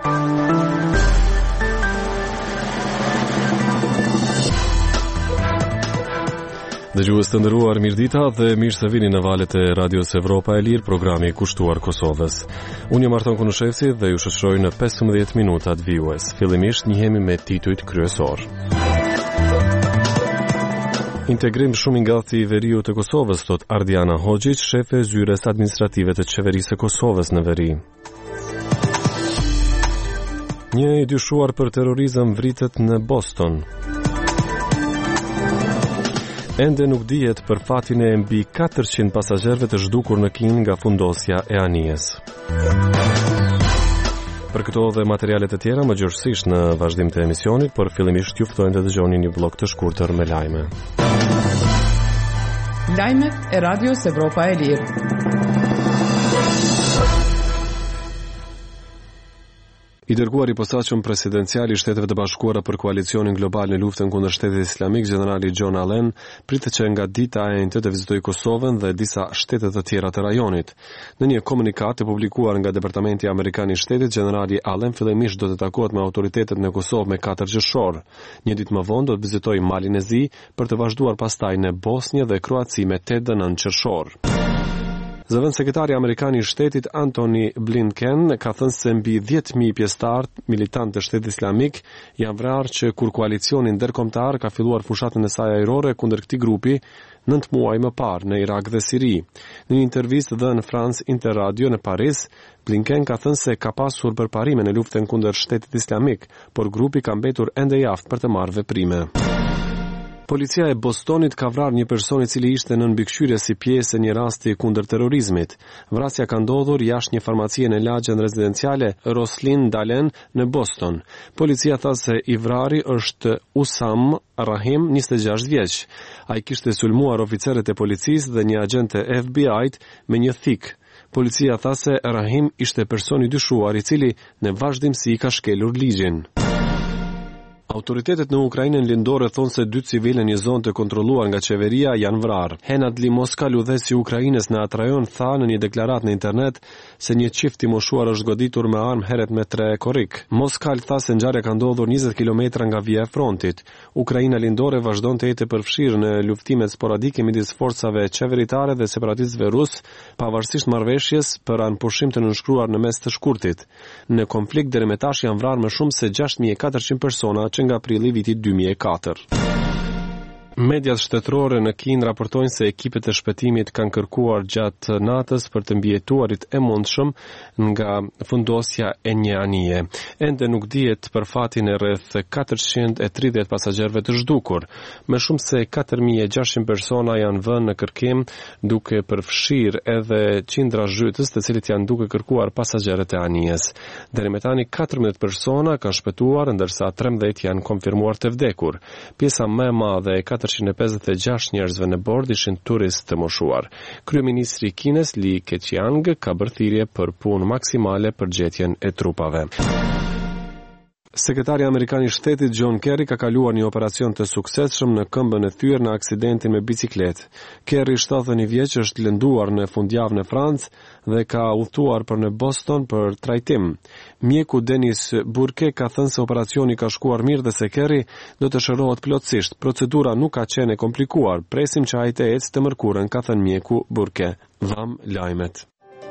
Dëgjues të nderuar, mirëdita dhe mirë se vini në valët e Radios Evropa e Lirë, programi i kushtuar Kosovës. Unë jam Arton Kunushevci dhe ju shoqëroj në 15 minutat vijues. Fillimisht njihemi me titujt kryesor. Integrim shumë i ngathtë i veriut të Kosovës, thot Ardiana Hoxhić, shefe e zyres administrative të qeverisë së Kosovës në veri. Një i dyshuar për terrorizëm vritet në Boston. Ende nuk dihet për fatin e mbi 400 pasazherëve të zhdukur në Kinë nga fundosja e anijes. Për këto dhe materialet të tjera më gjërësisht në vazhdim të emisionit, por fillimisht ju ftojmë të dëgjoni një blok të shkurtër me lajme. Lajmet e Radios Evropa e Lirë. I dërguar i posaçëm presidencial i Shteteve të Bashkuara për koalicionin global në luftën kundër Shtetit Islamik, generali John Allen, pritet që nga dita e njëjtë të vizitojë Kosovën dhe disa shtete të tjera të rajonit. Në një komunikat të publikuar nga Departamenti Amerikan i Shtetit, generali Allen fillimisht do të takohet me autoritetet në Kosovë me 4 gjashor. Një ditë më vonë do të vizitojë Malin e Zi për të vazhduar pastaj në Bosnjë dhe Kroaci me 8 dhe 9 qershor. Zëvendës sekretari amerikan i shtetit Antony Blinken ka thënë se mbi 10.000 pjesëtarë militantë të Shtetit Islamik janë vrarë që kur koalicioni ndërkombëtar ka filluar fushatën e saj ajrore kundër këtij grupi 9 muaj më parë në Irak dhe Siri. Në një intervistë dhënë në France Interradio në Paris, Blinken ka thënë se ka pasur përparime në luftën kundër Shtetit Islamik, por grupi ka mbetur ende i aftë për të marrë veprime. Policia e Bostonit ka vrarë një person i cili ishte në mbikëqyrje si pjesë e një rasti kundër terrorizmit. Vrasja ka ndodhur jashtë një farmacie në lagjen rezidenciale Roslyn Dalen në Boston. Policia tha se i vrari është Usam Rahim, 26 vjeç. Ai kishte sulmuar oficerët e policisë dhe një agent të FBI-t me një thik. Policia tha se Rahim ishte person i dyshuar i cili në vazhdimsi ka shkelur ligjin. Autoritetet në Ukrainën lindore thonë se 2 civilë në një zonë të kontrolluar nga qeveria janë vrarë. Henadli Moskal, udhëheqësi i Ukrainës në atë rajon, tha në një deklaratë në internet se një çift i moshuar është goditur me armë heret me 3 korrik. Moskal tha se ngjarja ka ndodhur 20 kilometra nga vija e frontit. Ukraina lindore vazhdon të jetë përfshirë në luftimet sporadike midis forcave qeveritare dhe separatistëve rus, pavarësisht marrëveshjes për anëpushim të nënshkruar në mes të shkurtit. Në konflikt deri më tash janë vrarë më shumë se 6400 persona nga prilli vitit 2004. Mediat shtetërore në Kinë raportojnë se ekipet e shpëtimit kanë kërkuar gjatë natës për të mbijetuarit e mundshëm nga fundosja e një anije. Ende nuk dihet për fatin e rreth 430 pasagjerëve të zhdukur. Më shumë se 4600 persona janë vënë në kërkim, duke përfshirë edhe qindra zhytës, të cilët janë duke kërkuar pasagjerët e anijes. Deri më tani 14 persona kanë shpëtuar, ndërsa 13 janë konfirmuar të vdekur. Pjesa më e madhe e 456 njerëzve në bord ishin turistë të moshuar. Kryeministri i Kinës Li Keqiang ka bërë thirrje për punë maksimale për gjetjen e trupave. Sekretari amerikan i shtetit John Kerry ka kaluar një operacion të suksesshëm në këmbën e thyer në aksidentin me bicikletë. Kerry, 71 vjeç, është lënduar në fundjavë në Francë dhe ka udhëtuar për në Boston për trajtim. Mjeku Denis Burke ka thënë se operacioni ka shkuar mirë dhe se Kerry do të shërohet plotësisht. Procedura nuk ka qenë e komplikuar. Presim që ai të ecë të mërkurën, ka thënë mjeku Burke. Vam lajmet.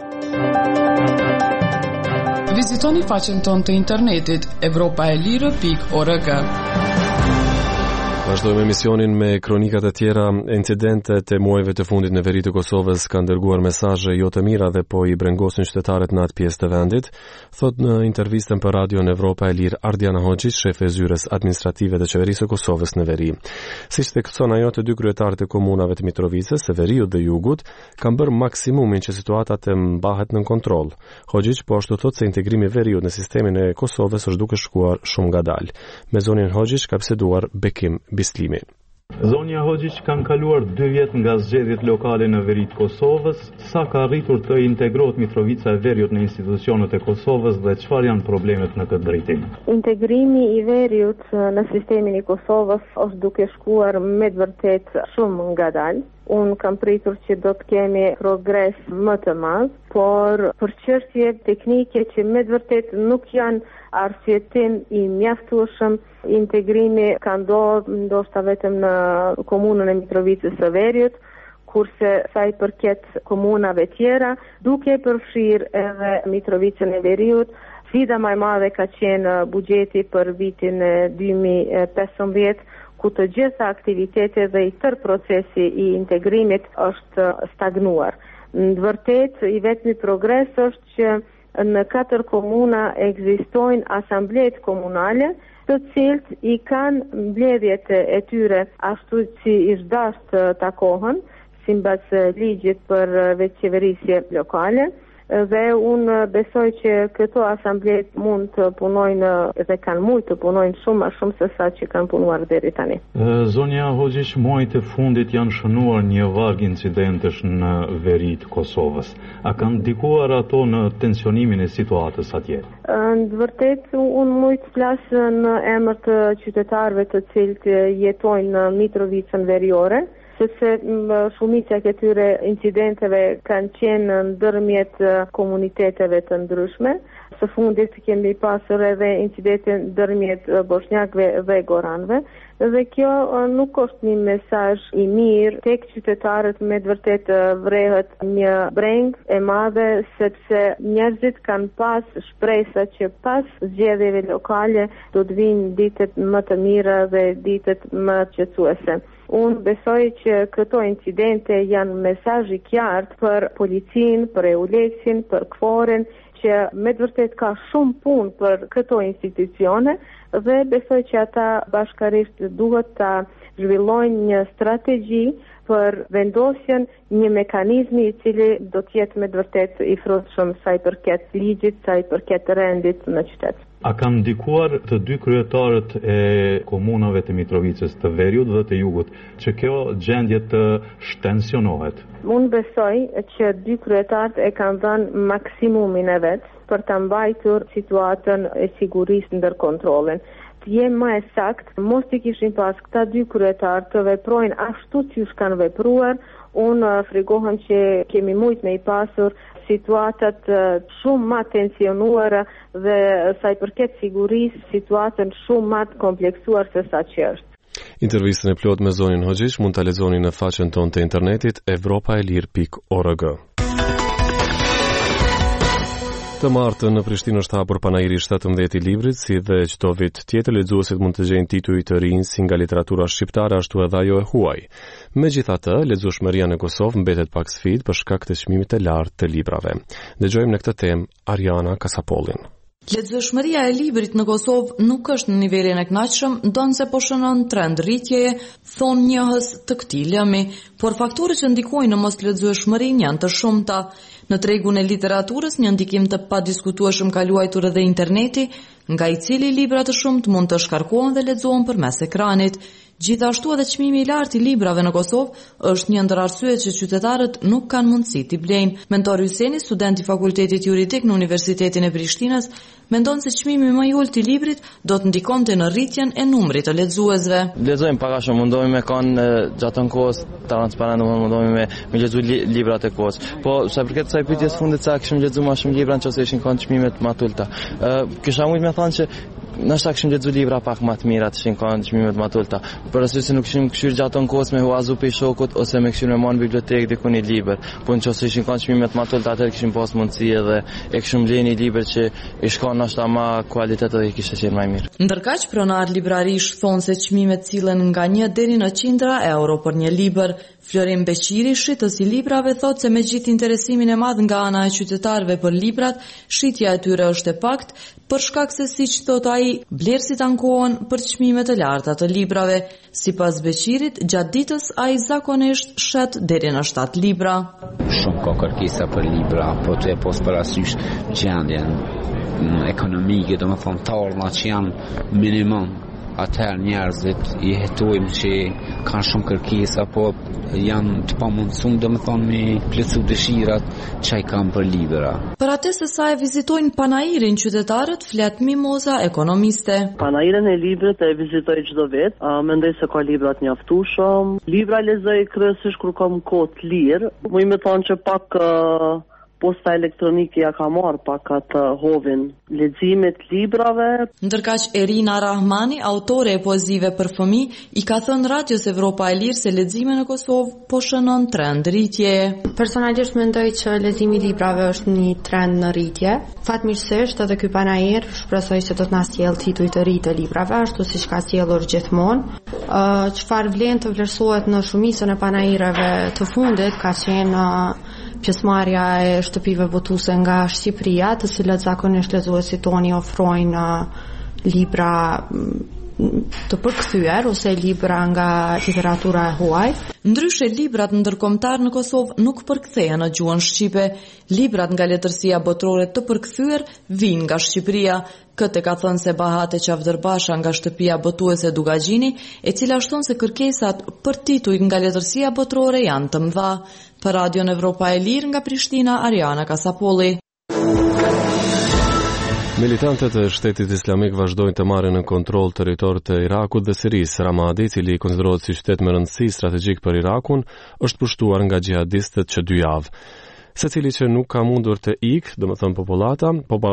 Vizitoni faqen tonë të internetit europaelire.org. Vazhdojmë emisionin me kronikat e tjera. Incidentet e muajve të fundit në veri të Kosovës kanë dërguar mesazhe jo të mira dhe po i brengosin qytetarët në atë pjesë të vendit, thot në intervistën për Radion Evropa e Lirë Ardiana Hoxhić, shefe e zyres administrative të qeverisë së Kosovës në veri. Siç thekson ajo, të dy kryetarët e komunave të Mitrovicës, së Veriut dhe Jugut, kanë bërë maksimumin që situata të mbahet në kontroll. Hoxhić po ashtu thot se integrimi i Veriut në sistemin e Kosovës është duke shkuar shumë ngadalë. Me zonin Hoxhić ka biseduar Bekim Bislimi. Zonja Hoxhić kanë kaluar 2 vjet nga zgjedhjet lokale në veri të Kosovës, sa ka arritur të integrohet Mitrovica e Veriut në institucionet e Kosovës dhe çfarë janë problemet në këtë drejtim? Integrimi i Veriut në sistemin e Kosovës është duke shkuar me të vërtet shumë ngadalë. Unë kam pritur që do të kemi progres më të madh, por për çështje teknike që me të vërtet nuk janë arsyetim i mjaftueshëm, integrimi ka ndodhur ndoshta vetëm në komunën e Mitrovicës së Veriut, kurse sa i përket komunave tjera, duke përfshirë edhe Mitrovicën e Veriut. Sfida më e madhe ka qenë buxheti për vitin 2015, ku të gjitha aktivitetet dhe i tërë procesi i integrimit është stagnuar. Në vërtet, i vetmi progres është që në 4 komuna ekzistojnë asamblet komunale, të cilët i kanë mbledhjet e tyre ashtu si ish dashur të takohen, sipas ligjit për veçqeverisje lokale. Dhe unë besoj që këto asamblet mund të punojnë dhe kanë mujtë të punojnë shumë më shumë se sa që kanë punuar deri tani. Zonja Hoxhiç, muajt e fundit janë shënuar një varg incidentesh në veri të Kosovës. A kanë ndikuar ato në tensionimin e situatës atje? Në vërtet, unë mund të flas në emër të qytetarëve të cilët jetojnë në Mitrovicën veriore, sepse shumica e këtyre incidenteve kanë qenë ndërmjet komuniteteve të ndryshme. Së fundit kemi pasur edhe incidente ndërmjet bosnjakëve dhe goranëve, dhe kjo nuk është një mesazh i mirë tek qytetarët. Me të vërtet vrehet një breng e madhe, sepse njerëzit kanë pas shpresa që pas zgjedhjeve lokale do të vinë ditët më të mira dhe ditët më qetësuese. Unë besoj që këto incidente janë mesazh i qartë për policinë, për EULEX-in, për KFOR-in, që me të vërtet ka shumë punë për këto institucione, dhe besoj që ata bashkarisht duhet ta zhvillojnë një strategji për vendosjen një mekanizmi i cili do të jetë me të vërtet i frutshëm sa i përket ligjit, sa i përket rendit në qytet. A kanë ndikuar të dy kryetarët e komunave të Mitrovicës të Veriut dhe të Jugut që kjo gjendje të shtensionohet? Unë besoj që dy kryetarët e kanë dhënë maksimumin e vet për ta mbajtur situatën e sigurisë ndër kontrollin. Të jem më e sakt, mos të kishin pas këta dy kryetarë të veprojnë ashtu siç kanë vepruar, unë frigohem që kemi mujt me i pasur situatat shumë më tensionuara dhe sa i përket sigurisë situatën shumë më të kompleksuar se sa që është. Intervistën e plot me zonin Hoxhiç mund ta lexoni në faqen tonë të internetit evropaelir.org. Të martën në Prishtinë është hapur panairi 17 i librit, si dhe çdo vit tjetër lexuesit mund të gjejnë tituj të rinj si nga literatura shqiptare ashtu edhe ajo e huaj. Megjithatë, lexueshmëria në Kosovë mbetet pak sfidë për shkak të çmimit të lartë të librave. Dëgjojmë në këtë temë Ariana Kasapollin. Lexueshmëria e librit në Kosovë nuk është në nivelin e kënaqshëm, ndonse po shënon trend rritjeje, thon njohës të këtij lëmi, por faktorët që ndikojnë në moslexueshmërinë janë të shumta. Në tregun e literaturës, një ndikim të padiskutueshëm ka luajtur edhe interneti, nga i cili libra të shumt mund të shkarkohen dhe lexohen përmes ekranit. Gjithashtu edhe çmimi i lartë i librave në Kosovë është një ndër arsyet që qytetarët nuk kanë mundësi t'i blejnë. Mentor Hyseni, student i Fakultetit Juridik në Universitetin e Prishtinës, mendon se çmimi më i ulët i librit do të ndikonte në rritjen e numrit të lexuesve. Lexojmë pak a shumë, mundohemi me kanë gjatë kohës transparent, mundohemi me lexuar librat e kohës. Po sa përket kësaj pyetjes fundit, sa kishim lexuar më shumë libra nëse ishin kanë çmimet më të ulta. Kisha mund të them që nështë kishim lexuar libra pak më të mira, ishin kanë çmimet më të ulta. Por arsye se nuk kishim këshir gjatë kohës me huazu pe shokut ose me këshir me marr në bibliotekë diku një libër. Po nëse ishin kanë çmimet më të ulta, atë kishim pas mundësi edhe e kishim blerë një libër që i shkon nështë ama kualitet dhe i kishte qenë më mirë. Ndërkaq pronar librarish thonë se çmimet cilën nga 1 deri në 100 euro për një libër. Florim Beqiri, shitës i librave, thotë se me gjithë interesimin e madh nga ana e qytetarëve për librat, shitja e tyre është e paktë, për shkak se siç thot ai, blerësit ankohen për çmimet e larta të librave. Sipas Beqirit, gjatë ditës ai zakonisht shet deri në 7 libra. Shumë ka kërkesa për libra, po të pos parasysh gjendjen ekonomike, domethënë të ardhurat që janë minimum atëherë njerëzit I hetojnë që kanë shumë kërkesa, po janë të pamundsuar domethënë me plotësu dëshirat që ai kanë për libra. Për atë se sa e vizitojnë Panairin qytetarët, flet Mimoza, ekonomiste. Panairin e librit e vizitoj çdo vit, mendoj se ka libra të mjaftueshëm. Libra lexoj kryesisht kur kam kohë të lirë. Muj me thonë që pak posta elektronike ja ka marrë pak atë hovin leximit librave. Ndërkaq Erina Rahmani, autore e poezive për fëmijë, I ka thënë Radios Evropa e Lirë se leximi në Kosovë po shënon trend rritje. Personalisht mendoj që leximi I librave është një trend në rritje. Fatmirësisht edhe ky Panair shpresoj se do të na sjellë tituj të ri të librave, ashtu siç ka sjellur gjithmonë. Çfarë vlen të vlerësohet në shumicën e Panaireve të fundit ka qenë pjesëmarrja e shtëpive botuese nga Shqipëria, të cilat zakonisht lexuesit toni ofrojnë libra të përkthyer ose libra nga literatura e huaj. Ndryshe, librat ndërkombëtar në Kosovë nuk përkthehen në gjuhën shqipe. Librat nga letërsia botërore të përkthyer vijnë nga Shqipëria. Këtë ka thënë se Bahate Qavdërbasha nga shtëpia botuese Dugagjini, e cila shton se kërkesat për tituj nga letërsia botërore janë të mëdha. Për Radion Evropa e Lirë nga Prishtina, Ariana Kasapolli. Militantët e Shtetit Islamik vazhdojnë të marrin në kontroll territorët e Irakut dhe Sirisë. Ramadi, I cili konsiderohet si qytet me rëndësi strategjik për Irakun, është pushtuar nga xhihadistët që 2 javë. Secili që nuk ka mundur të ikë, domethënë popullata,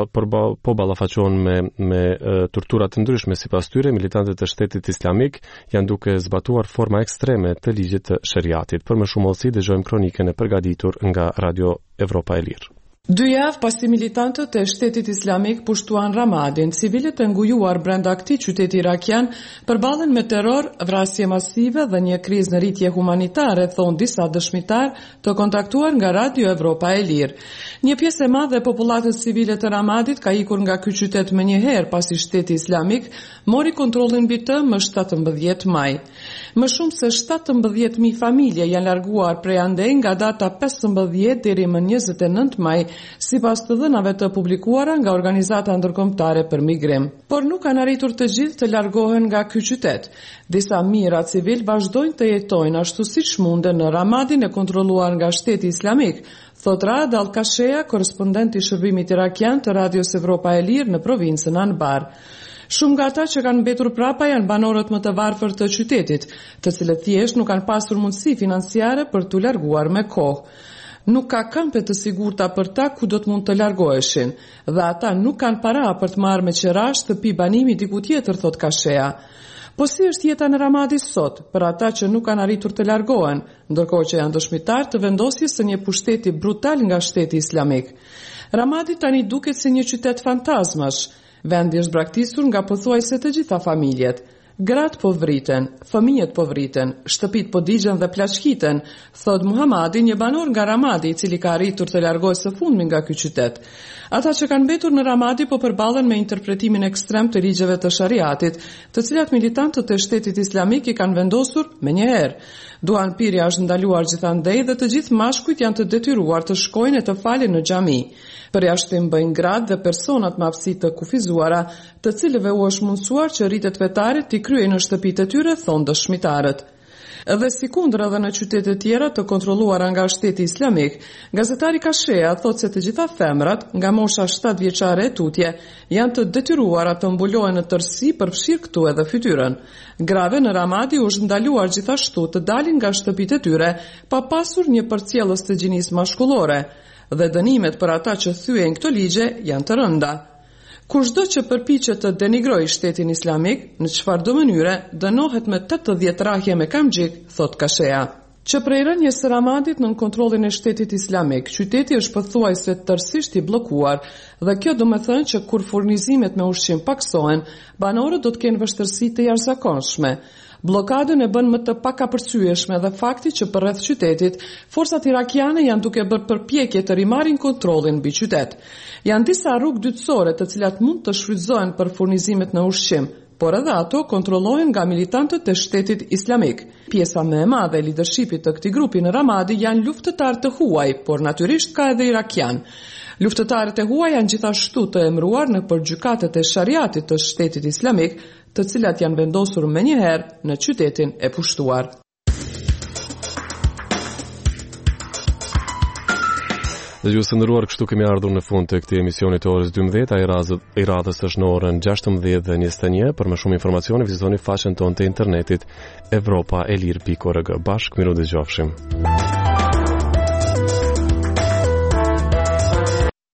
po ballafaqohen me tortura të ndryshme. Sipas tyre, militantët e Shtetit Islamik janë duke zbatuar forma ekstreme të ligjit të shariatit. Për më shumë hollësi dëgjojmë kronikën e përgatitur nga Radio Evropa e Lirë. 2 javë pasi militantët e Shtetit Islamik pushtuan Ramadin, civilët e ngujuar brenda këtij qyteti irakian përballen me terror, vrasje masive dhe një krizë në rritje humanitare, thon disa dëshmitar të kontaktuar nga Radio Evropa e Lirë. Një pjesë e madhe e popullatës civile të Ramadit ka ikur nga ky qytet më një herë pasi Shteti Islamik mori kontrollin mbi të më 17 maj. Më shumë se 17.000 familje janë larguar prej andej nga data 15 deri më 29 maj, sipas të dhënave të publikuara nga Organizata Ndërkombëtare për Migrim. Por nuk kanë arritur të gjithë të largohen nga ky qytet. Disa mijëra civil vazhdojnë të jetojnë ashtu siç munden në Ramadin e kontrolluar nga Shteti Islamik, thot Raad Al-Kashea, korrespondent I shërbimit irakian të Radios Evropa e Lirë në provincën Anbar. Shumë nga ata që kanë mbetur prapa janë banorët më të varfër të qytetit, të cilët thjesht nuk kanë pasur mundësi financiare për t'u larguar me kohë. Nuk ka kampe të sigurta për ta ku do të mund të largoheshin, dhe ata nuk kanë para për të marrë me qera shtëpi banimi diku tjetër, thot Kashea. Po si është jeta në Ramadi sot për ata që nuk kanë arritur të largohen, ndërkohë që janë dëshmitar të vendosjes së një pushteti brutal nga Shteti Islamik. Ramadi tani duket si një qytet fantazmash. Vendi është braktisur nga pothuajse të gjitha familjet. Gratë po vriten, fëmijët po vriten, shtëpit po digjen dhe plaçkiten, thot Muhamadi, një banor nga Ramadi, I cili ka arritur të largohej së fundmi nga ky qytet. Ata që kanë mbetur në Ramadi po përballen me interpretimin ekstrem të ligjeve të shariatit, të cilat militantët e Shtetit Islamik I kanë vendosur menjëherë. Duan pirja është ndaluar gjithandej dhe të gjithë mashkujt janë të detyruar të shkojnë e të falen në xhami. Përjashtim bëjnë gratë dhe personat me aftësi të kufizuara, të cilëve u është mundsuar që rritet vetare t'i kryejnë në shtëpitë e tyre, thonë dëshmitarët. Edhe sikundër edhe në qytete tjera të kontrolluara nga Shteti Islamik, gazetari Kashea thot se të gjitha femrat nga mosha 7 vjeçare e tutje janë të detyruara të mbulohen në tërësi përfshirë këtu edhe fytyrën. Grave në Ramadi u është ndaluar gjithashtu të dalin nga shtëpitë e tyre pa pasur një përcjellës të gjinisë mashkullore, dhe dënimet për ata që thyen këto ligje janë të rënda. Kushdo që përpiqet të denigrojë Shtetin Islamik, në çfarëdo mënyre, dënohet me 80 rrahje me kamxhik, thot Kashea. Që prej rënjes së Ramadit në kontrollin e Shtetit Islamik, qyteti është pothuajse tërësisht I bllokuar, dhe kjo do të thënë që kur furnizimet me ushqim paksohen, banorët do të kenë vështirësi të jashtëzakonshme. Blokadën e bën më të pakapërcyeshme dhe fakti që përreth qytetit, forcat irakiane janë duke bërë përpjekje të rimarrin kontrollin mbi qytet. Janë disa rrugë dytësore të cilat mund të shfrytëzohen për furnizimet në ushqim, por edhe ato kontrollohen nga militantët e Shtetit Islamik. Pjesa më e madhe e lidershipit të këtij grupi në Ramadi janë luftëtarë të huaj, por natyrisht ka edhe irakian. Luftëtarët e huaj janë gjithashtu të emëruar në përgjykatet e shariatit të Shtetit Islamik, të cilat janë vendosur menjëherë në qytetin e pushtuar. Dhe ju së ndëruar, kështu kemi ardhur në fund të këtij emisioni të orës 12, i radhës është në orën 16:21. Për më shumë informacione vizitoni faqen tonë të internetit evropaelir.org. Bashkë miru dëgjofshim.